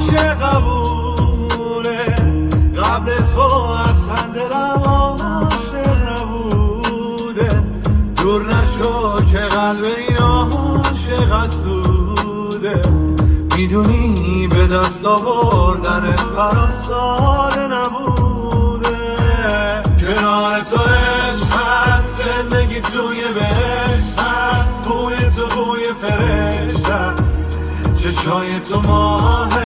عاشق قبوله، قبل تو اصلا دلم عاشق نبوده. دور نشو که قلب این عاشق اسوده، میدونی به دست آوردنت برام ساده نبوده. کنار تو عشق هست، زندگی توی بهشت هست، بوی تو بوی فرشته است، چشای تو ما